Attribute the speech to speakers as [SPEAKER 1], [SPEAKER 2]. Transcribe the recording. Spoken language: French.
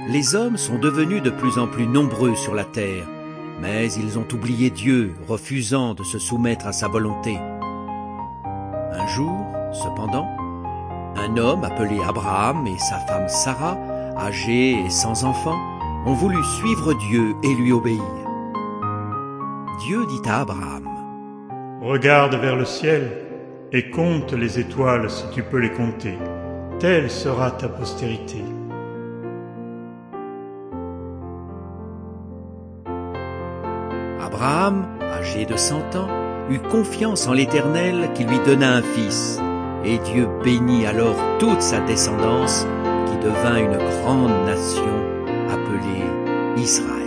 [SPEAKER 1] Les hommes sont devenus de plus en plus nombreux sur la terre, mais ils ont oublié Dieu, refusant de se soumettre à sa volonté. Un jour, cependant, un homme appelé Abraham et sa femme Sarah, âgés et sans enfants, ont voulu suivre Dieu et lui obéir. Dieu dit à Abraham:
[SPEAKER 2] « Regarde vers le ciel et compte les étoiles si tu peux les compter. Telle sera ta postérité. »
[SPEAKER 1] Abraham, âgé de 100 ans, eut confiance en l'Éternel qui lui donna un fils, et Dieu bénit alors toute sa descendance qui devint une grande nation appelée Israël.